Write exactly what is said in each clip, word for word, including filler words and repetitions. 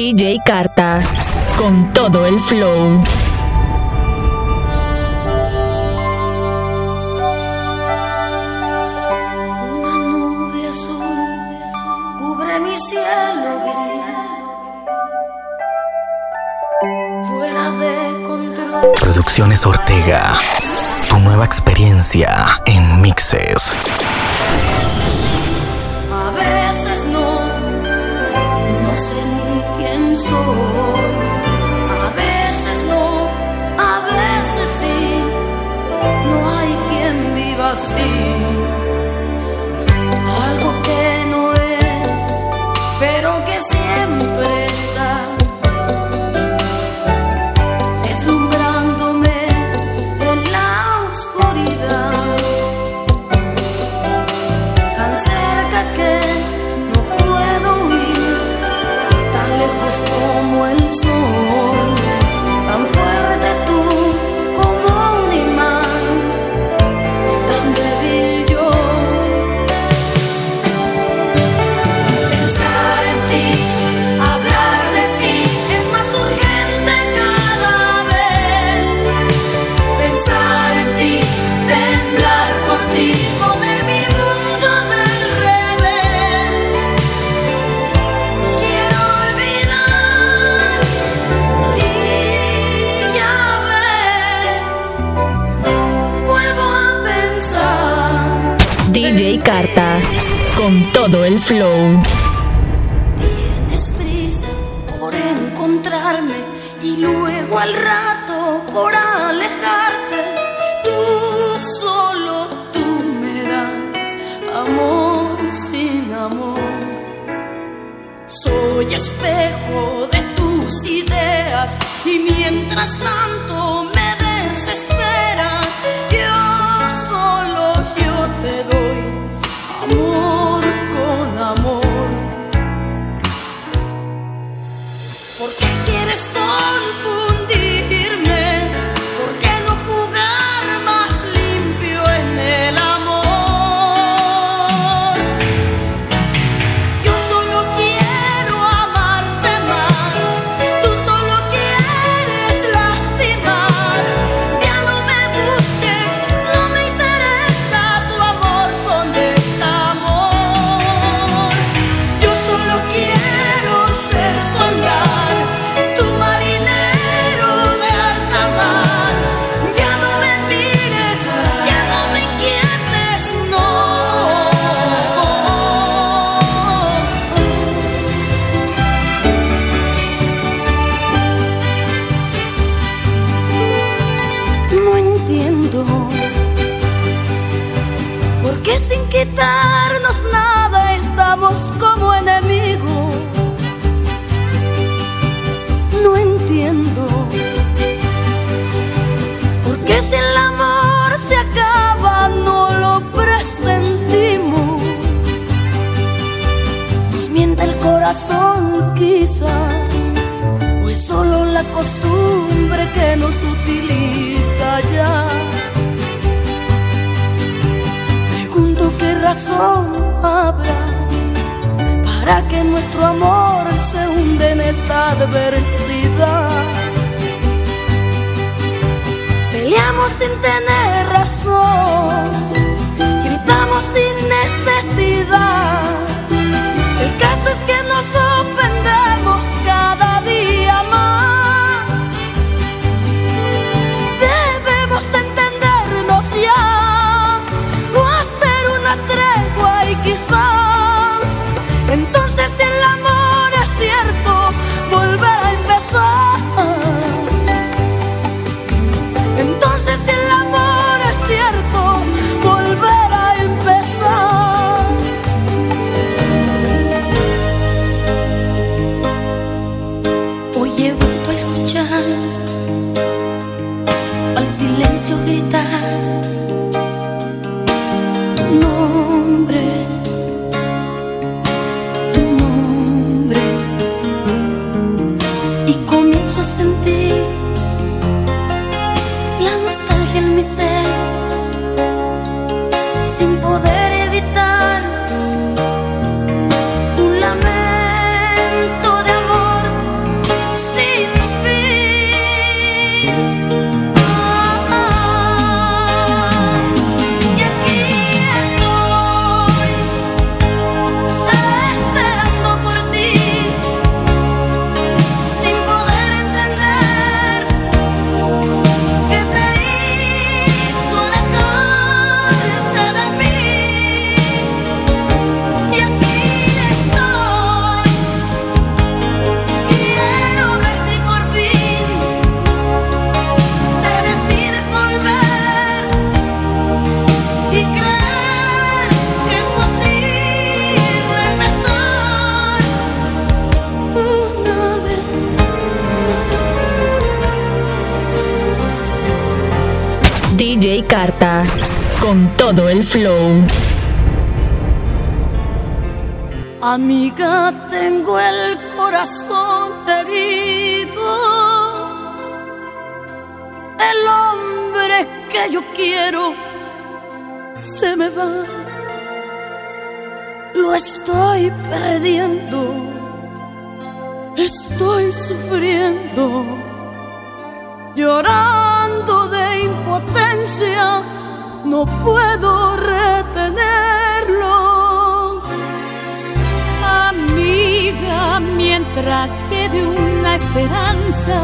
D J Carta, con todo el flow. Una nube azul cubre mi cielo gris, fuera de control. Producciones Ortega, tu nueva experiencia en mixes. A veces no, no sé ni quién soy. A veces no, a veces sí. No hay quien viva así. Algo que no es, pero que siempre está, deslumbrándome en la oscuridad, tan cerca que no puedo ir, tan lejos como el sol, tan fuerte tú como un imán, tan débil yo. Pensar en ti, hablar de ti, es más urgente cada vez. Pensar en ti, temblar por ti, pone mi mundo del revés. Quiero olvidar y ya ves, vuelvo a pensar. D J Carta, con todo el flow. Tienes prisa por encontrarme y luego al rato por alejarte. Tú, solo tú me das amor sin amor. Soy espejo de tus ideas y mientras tanto me desesperas. Yo solo yo te doy amor con amor. ¿Por qué quieres confundirme? ¿Por qué no jugar más limpio en el amor? Yo solo quiero amarte más, tú solo quieres lastimar. Ya no me busques, no me interesa tu amor con desamor. Yo solo quiero ser tu andar, tu marinero de alta mar. Ya no me mires, ya no me inquietes, no. No entiendo por qué sin quitarnos nada estamos como enemigos. No entiendo por qué si el amor se acaba no lo presentimos. Nos miente el corazón quizás, o es solo la costumbre que nos utiliza ya. Pregunto qué razón habrá para que nuestro amor se hunde en esta adversidad. Peleamos sin tener razón, gritamos sin necesidad. El caso es que nos ofendemos cada día más. Debemos entendernos ya, o hacer una tregua y quizás entonces si el amor es cierto, volver a empezar. Entonces si el amor es cierto, volver a empezar. Hoy he vuelto a escuchar al silencio gritar tu nombre, tu nombre, y comienzo a sentir la nostalgia en mi ser, sin poder evitar un lamento de amor. y carta, con todo el flow. Amiga, tengo el corazón herido. El hombre que yo quiero se me va. Lo estoy perdiendo. Estoy sufriendo, llorando de impotencia. No puedo retenerlo. Amiga, mientras quede una esperanza,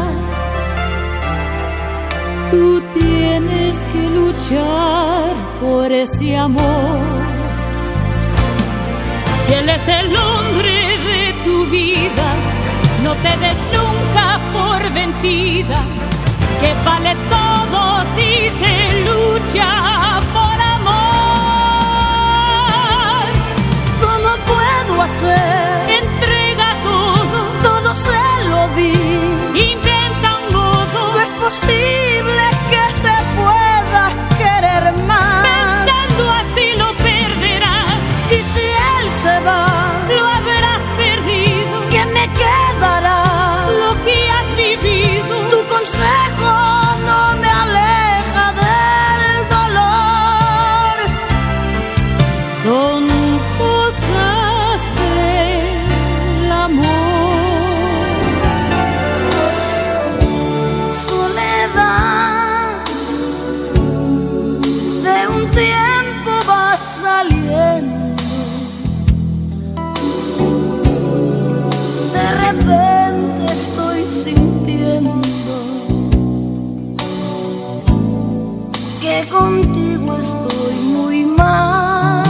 tú tienes que luchar por ese amor. Si él es el hombre de tu vida, no te des nunca por vencida, que vale todo si se lucha por amor. ¿Cómo puedo hacer? Entrega todo, Todo se lo di. inventa un modo. No es posible que se pueda querer más. Pensando así lo perderás, Y si él se va, lo habrás perdido. ¿qué me quedará? Lo que has vivido, Tu consejo no me aleja del dolor. son cosas del amor. Soledad de un tiempo va saliendo. De repente estoy sintiendo que contigo estoy muy mal.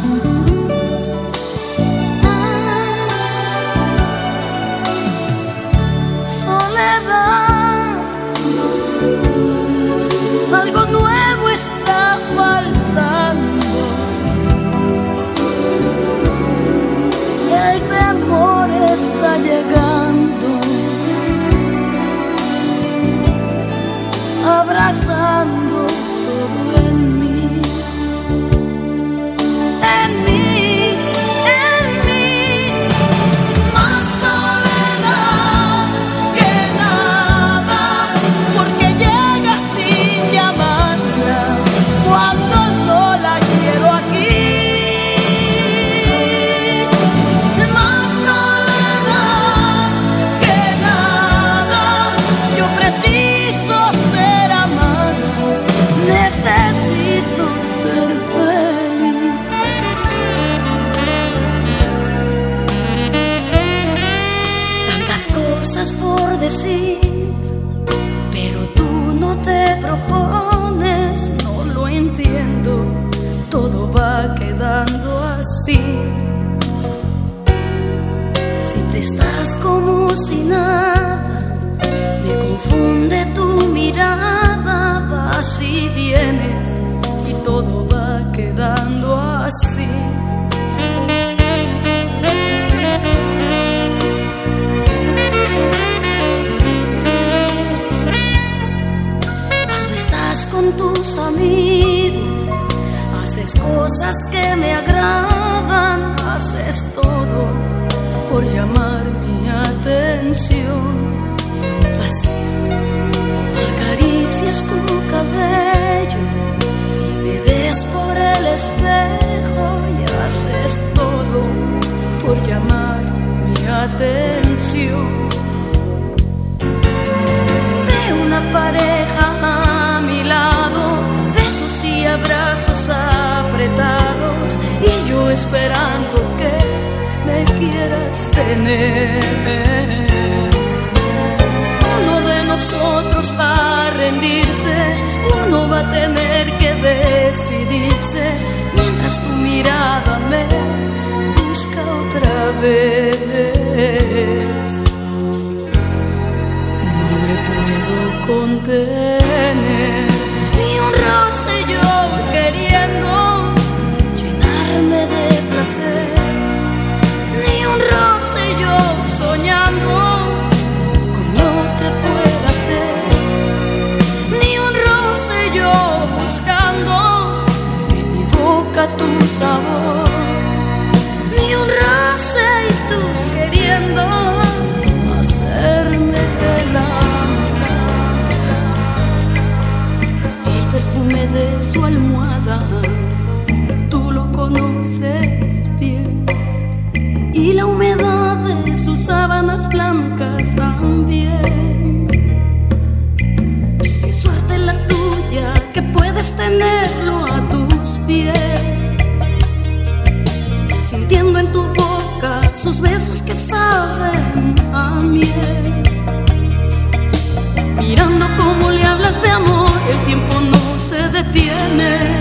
Soledad, algo nuevo está faltando. El temor está llegando, abrazando todo en mí, en mí, en mí. Más soledad que nada, porque llega sin llamarla cuando no la quiero aquí. Más soledad que nada, yo preciso ser amada, necesito ser feliz. Tantas cosas por decir, pero tú no te propones. No lo entiendo, todo va quedando así. Siempre estás como si nada, me confunde tu mirada. Vas y vienes y todo va quedando así. Cuando estás con tus amigos, haces cosas que me agradan. Haces todo por llamar mi atención. Pasión, acaricias tu cabello y me ves por el espejo y haces todo por llamar mi atención. De una pareja a mi lado, besos y abrazos apretados, y yo esperando que me quieras tener. Uno de nosotros va a rendirse, uno va a tener que decidirse, mientras tu mirada me busca otra vez. No me puedo contener, ni un roce yo queriendo llenarme de placer, ni un roce yo soñando con lo que pueda ser, ni un roce yo buscando sabor. Ni un roce y tú queriendo hacerme el amor. El perfume de su almohada, tú lo conoces bien. Y la humedad de sus sábanas blancas también. Qué suerte la tuya que puedes tenerlo a tus pies, sintiendo en tu boca sus besos que saben a miel. Mirando cómo le hablas de amor, el tiempo no se detiene.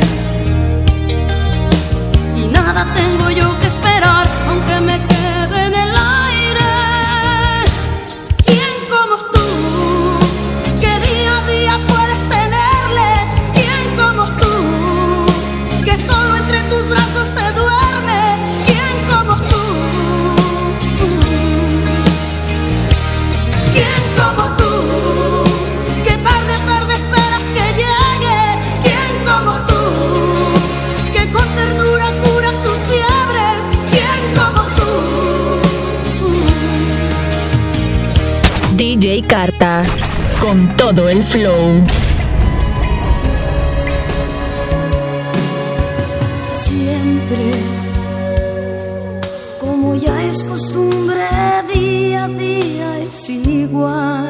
Y nada tengo yo que esperar, aunque me quede en el aire. ¿Quién como tú, que día a día puedes tenerle? ¿Quién como tú, que solo entre tus brazos se duerme? ¿Quién como tú? ¿Quién como tú, que tarde a tarde esperas que llegue? ¿Quién como tú, que con ternura cura sus fiebres? ¿Quién como tú? D J Carta, con todo el flow. Siempre, como ya es costumbre, día a día es igual.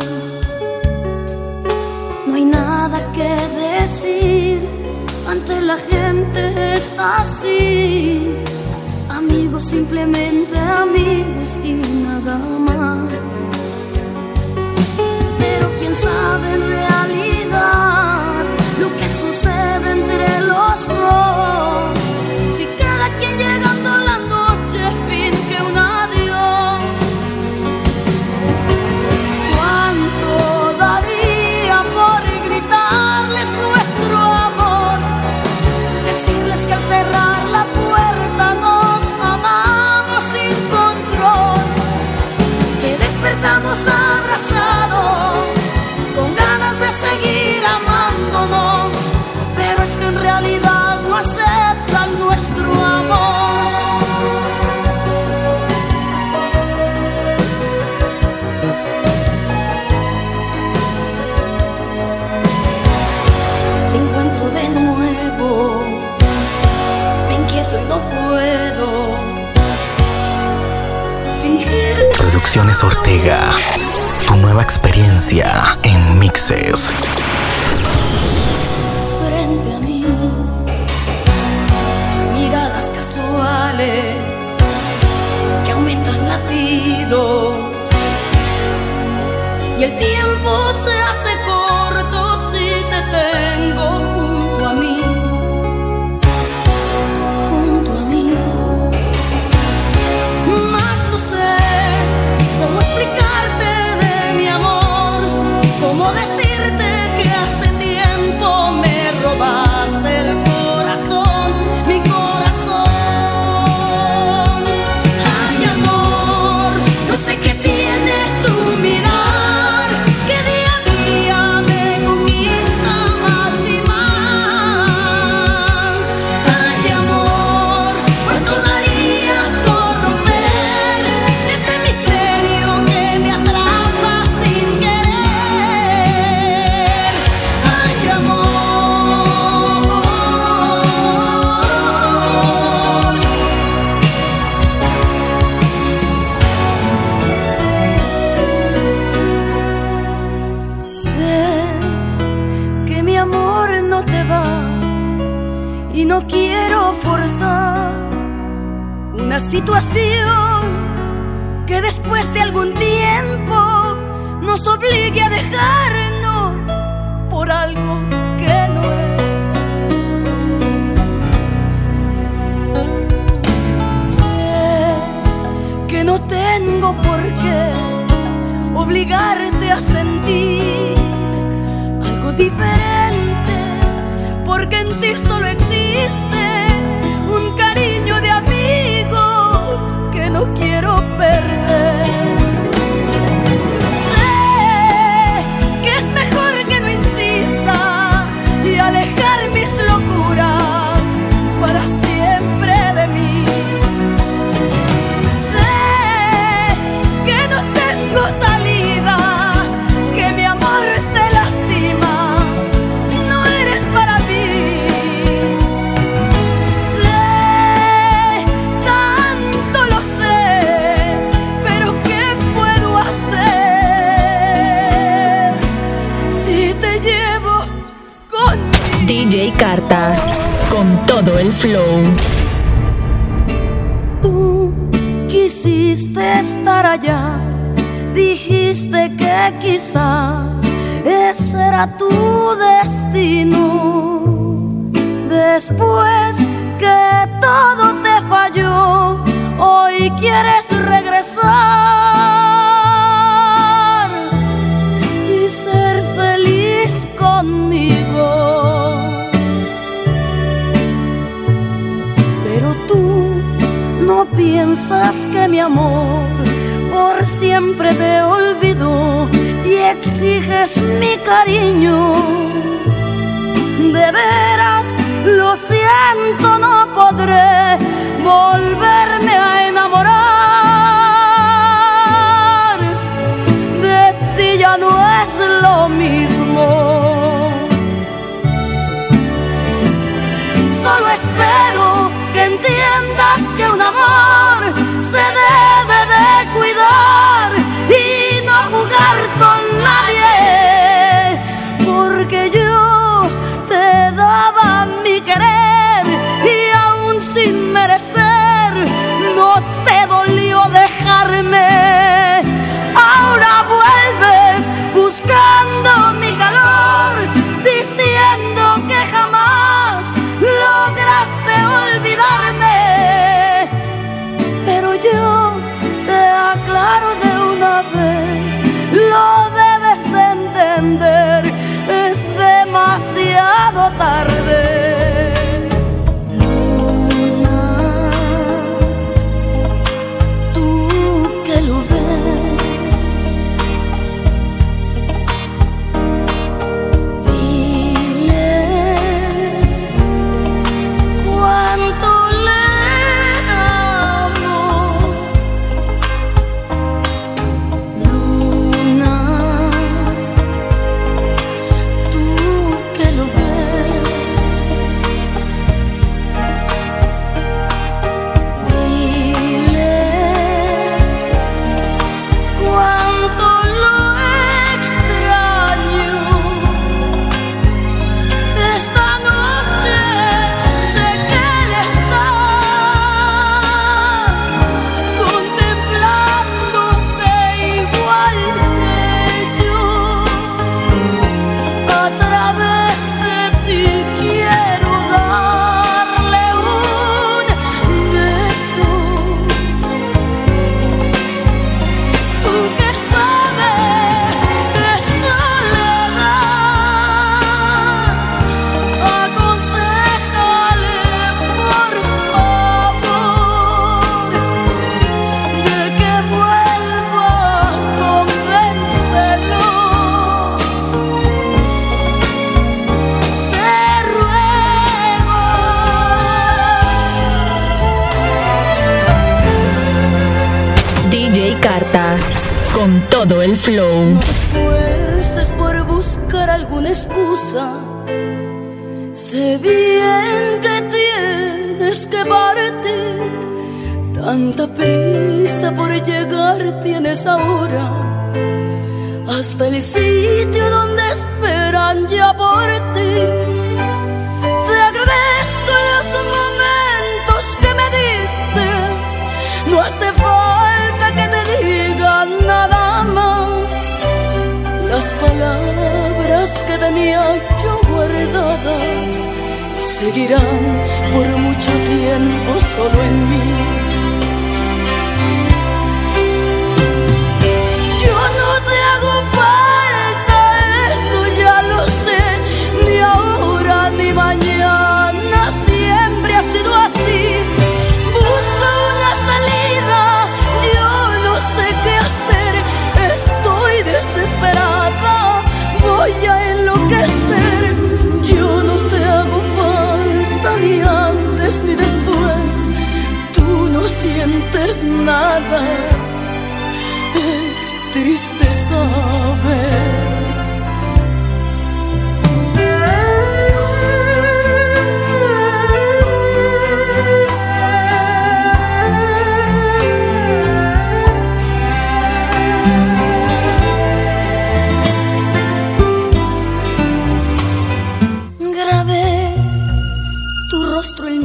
No hay nada que decir, ante la gente es así. Amigos, simplemente amigos y nada más. Pero quién sabe en realidad lo que sucede entre los dos. Si cada quien llegando la noche finge un adiós. ¿Cuánto daría por gritarles nuestro amor? Decirles que al cerrar la puerta nos amamos sin control, que despertamos abrazados con ganas de seguir amándonos, pero es que en realidad no aceptan nuestro amor. Te encuentro de nuevo, me inquieto y no puedo fingir. Producciones Ortega, tu nueva experiencia en mixes. Frente a mí, miradas casuales que aumentan latidos, y el tiempo se hace corto si te tengo junto a mí, junto a mí. Más no sé cómo explicarte de mi amor, cómo decirte que hace tiempo me robaste el corazón, mi corazón. Ay, amor, no sé qué tiene tu mirar, que día a día me conquista más y más. Ay, amor, cuánto daría por romper ese misterio que me atrapa sin querer. Ay, amor. Sé que mi amor no te va y no quiero forzar una situación que después de algún tiempo nos obligue a dejarnos por algo que no es. Sé que no tengo por qué obligarte a sentir algo diferente, porque en ti solo existe un cariño de amigo que no quiero perder. Sé que es mejor que no insista y alejar mis locuras para siempre todo el flow. Tú quisiste estar allá, dijiste que quizás ese era tu destino. Después que todo te falló, hoy quieres regresar y ser feliz conmigo. Pero tú no piensas que mi amor por siempre te olvidó y exiges mi cariño. De veras, lo siento, no podré volverme a enamorar. De ti ya no es lo mismo. Solo espero que entiendas que un amor se debe de cuidar y no jugar con nadie, porque yo te daba mi querer y aún sin merecer no te dolió dejarme. Ahora vuelves buscando mi calor, diciendo que jamás lograste olvidarme. Pero yo te aclaro de una vez, lo debes de entender, es demasiado tarde. Luna, tú que lo ves, dile cuánto le amo. Luna, tú que lo ves, dile cuánto lo extraño. Esta noche sé que él está contemplándote igual que yo. A través de ti quiero darle un beso. Tú que sabes de soledad, aconséjale por favor de que vuelva, convéncelo. Te ruego. D J Carta, con todo el flow. No te esfuerces por buscar alguna excusa. Sé bien que tienes que partir. Tanta prisa por llegar tienes ahora, hasta el sitio donde esperan ya por ti. Te agradezco los momentos que me diste. No hace falta que te diga nada más. Las palabras que tenía yo guardadas seguirán por mucho tiempo solo en mí. Yo no te hago falta, eso ya lo sé, ni ahora ni mañana, siempre ha sido así. Busco una salida, yo no sé qué hacer, estoy desesperada, voy a enloquecer. Yo no te hago falta ni antes ni después, tú no sientes nada, es triste saber. Grabé tu rostro en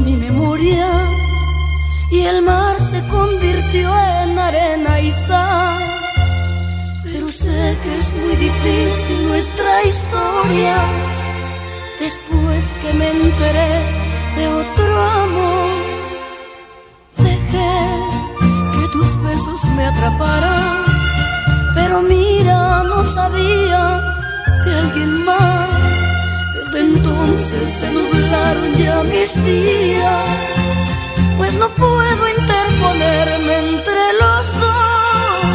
convirtió en arena y sal. Pero sé que es muy difícil nuestra historia. Después que me enteré de otro amor, dejé que tus besos me atraparan. Pero mira, no sabía de alguien más. Desde entonces se nublaron ya mis días, pues no puedo interponerme entre los dos.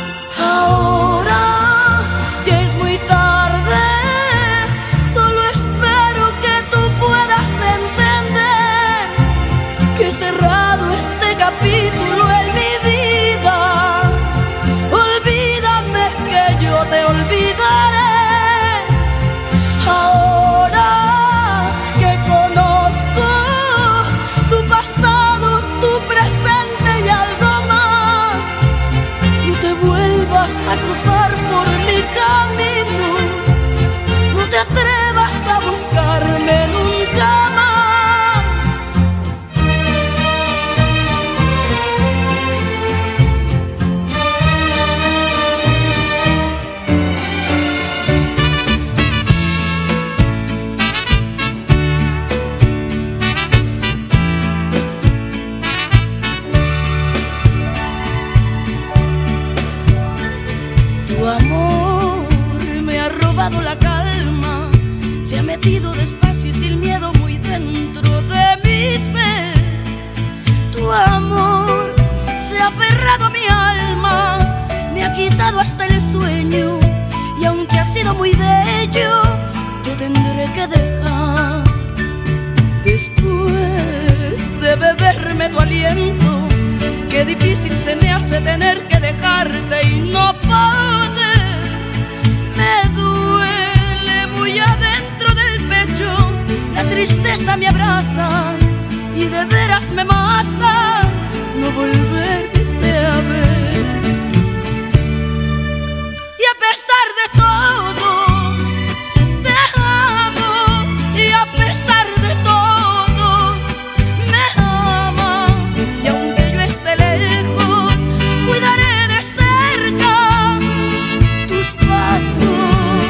Ahora ya es muy tarde, solo espero que tú puedas entender que he cerrado este capítulo en mi vida. Olvídame que yo te olvidaré. Ahora que conozco tu pasado, tu presente y algo más, no te vuelvas a cruzar por mi camino, no te atrevas a buscarme nunca más. Tu amor me ha robado la calma, se ha metido despacio y sin miedo muy dentro de mi ser. Tu amor se ha aferrado a mi alma, me ha quitado hasta el sueño, y aunque ha sido muy bello, te tendré que dejar. Después de beberme tu aliento, qué difícil se me hace tener que dejarte y no poder. Me duele muy adentro del pecho, la tristeza me abraza y de veras me mata no volverte a ver. Y a pesar de todo, te amo, y a pesar de todo, me amas. Y aunque yo esté lejos, cuidaré de cerca tus pasos.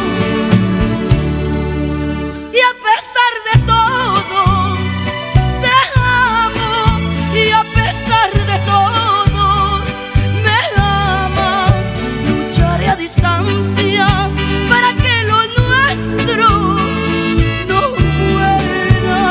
Y a pesar de todo, te amo, y a pesar de todo, me amas. Lucharé a distancia para que lo nuestro no muera.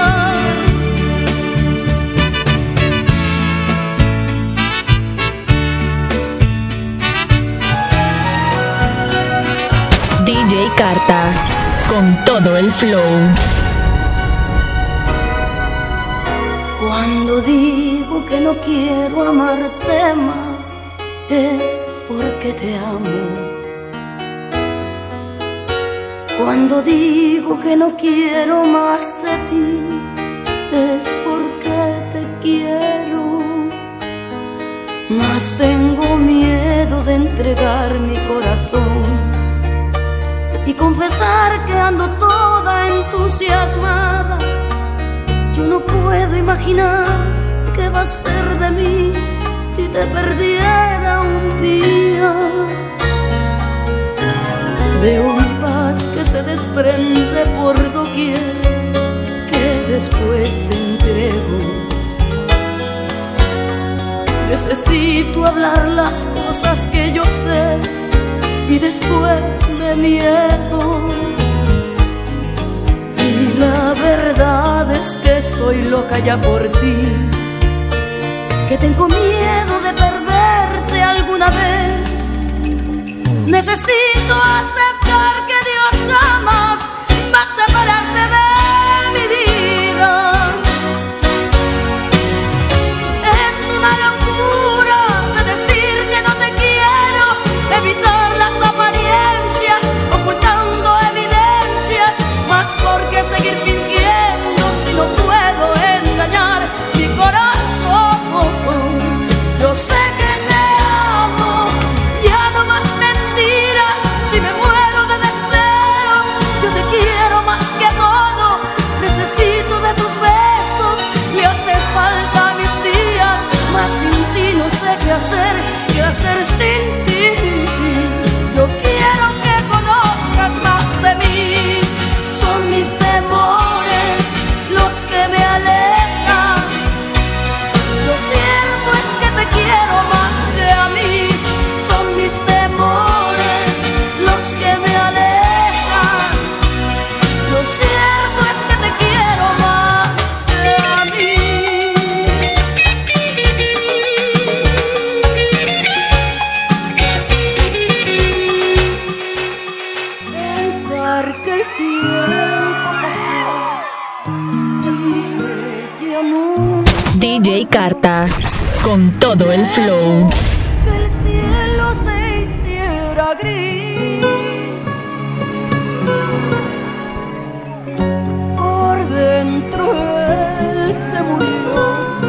D J Carta, con todo el flow. Cuando digo que no quiero amarte más, es porque te amo. Cuando digo que no quiero más de ti, es porque te quiero. Mas tengo miedo de entregar mi corazón y confesar que ando toda entusiasmada. Yo no puedo imaginar qué va a ser de mí si te perdiera un día. Veo mi paz que se desprende por doquier, que después te entrego. Necesito hablar las cosas que yo sé y después me niego. Y la verdad es que estoy loca ya por ti, que tengo miedo de perderte alguna vez. Necesito aceptar que Dios jamás va a separarte de mi vida. Es una locura de decir que no te quiero, evitar las apariencias, ocultando evidencias, más porque seguir fingiendo si no puedo engañar mi corazón. Yo sé que te amo, ya no más mentiras, si me muero de deseos, yo te quiero más D J Carta, con todo el flow. Que el cielo se hiciera gris, por dentro él se murió,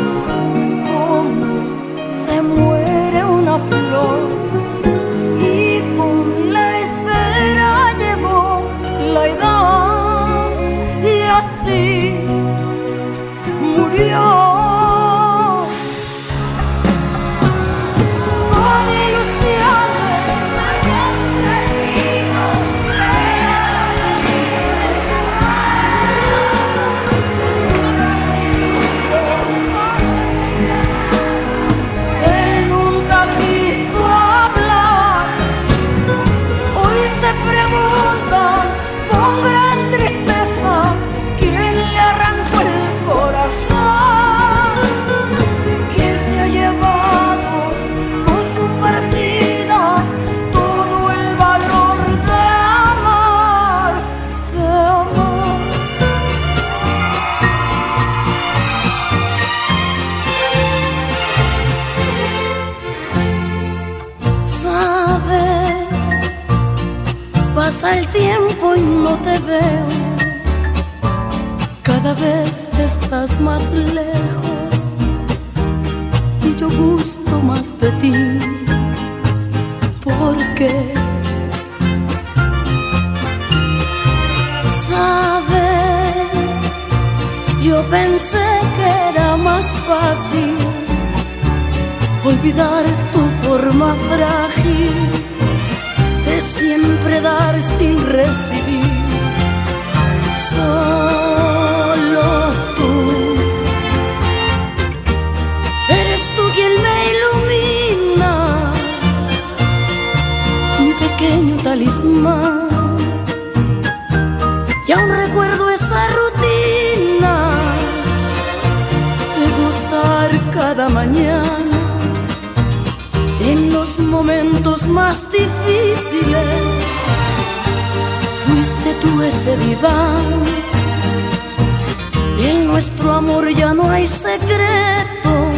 como se muere una flor, y con la espera llegó la edad, y así murió. Pasa el tiempo y no te veo, cada vez estás más lejos y yo gusto más de ti. ¿Por qué? Sabes, yo pensé que era más fácil olvidar tu forma frágil de siempre dar sin recibir. Solo tú eres tú quien me ilumina, mi pequeño talismán. Y aún recuerdo esa rutina de gozar cada mañana. En los momentos más difíciles fuiste tú ese diván. En nuestro amor ya no hay secretos,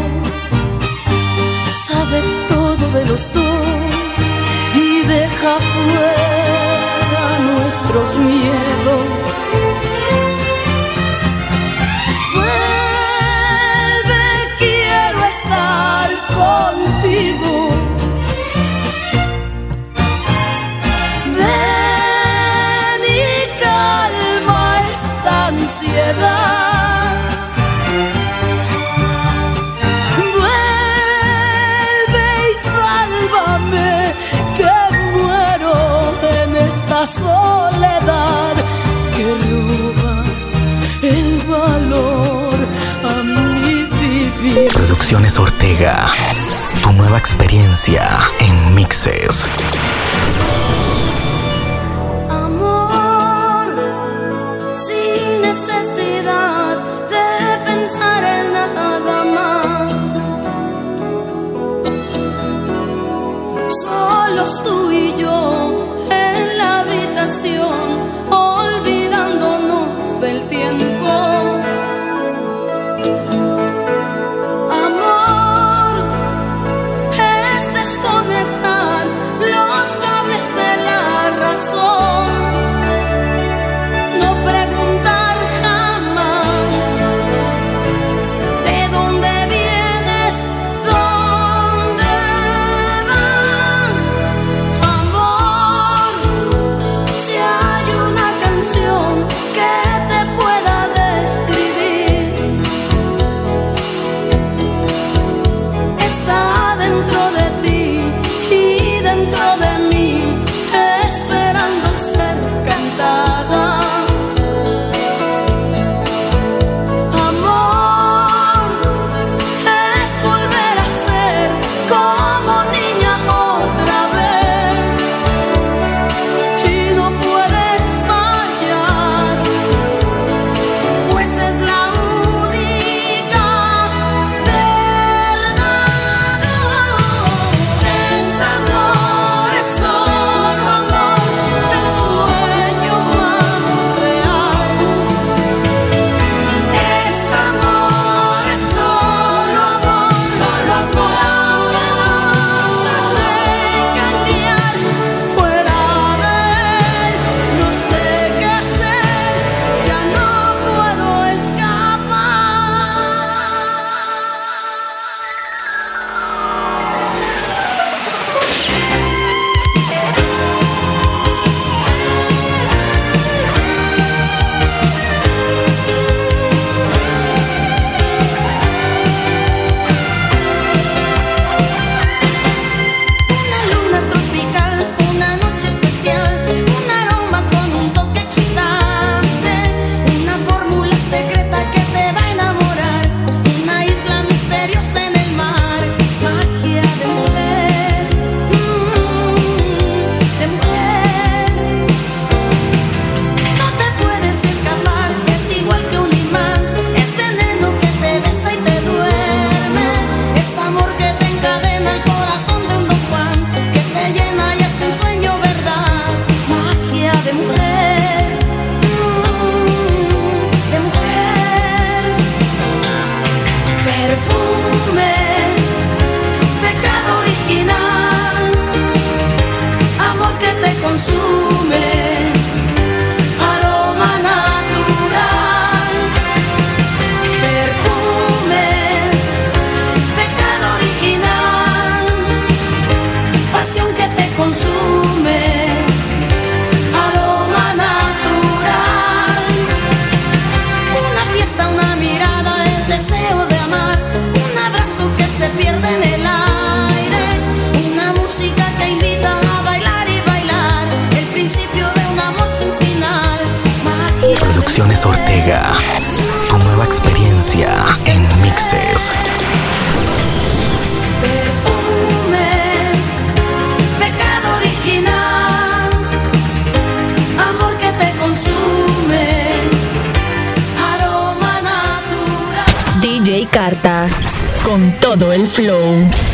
sabe todo de los dos y deja fuera nuestros miedos. Vuelve, quiero estar contigo. Ansiedad, vuelve y sálvame, que muero en esta soledad que roba el valor a mi vivir. Producciones Ortega, tu nueva experiencia en mixes. Necesidad de pensar en nada más, solos tú y yo en la habitación, olvidándonos del tiempo. Amor es desconectar los cables de la razón, no preguntar Si hay Producciones Ortega. Tu nueva experiencia en mixes. Perfume, pecado original, amor que te consume, aroma natural. D J Carta, con todo el flow.